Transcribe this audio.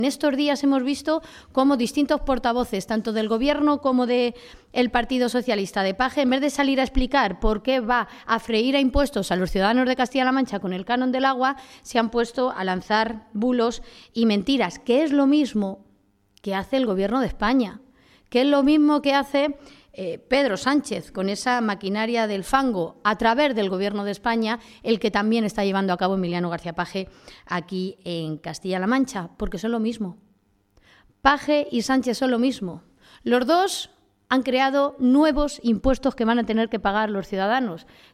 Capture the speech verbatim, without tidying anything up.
En estos días hemos visto cómo distintos portavoces, tanto del Gobierno como del Partido Socialista de Paje, en vez de salir a explicar por qué va a freír a impuestos a los ciudadanos de Castilla-La Mancha con el canon del agua, se han puesto a lanzar bulos y mentiras, que es lo mismo que hace el Gobierno de España, que es lo mismo que hace eh, Pedro Sánchez con esa maquinaria del fango a través del Gobierno de España, el que también está llevando a cabo Emiliano García Paje aquí en Castilla-La Mancha, porque son lo mismo. Paje y Sánchez son lo mismo. Los dos han creado nuevos impuestos que van a tener que pagar los ciudadanos,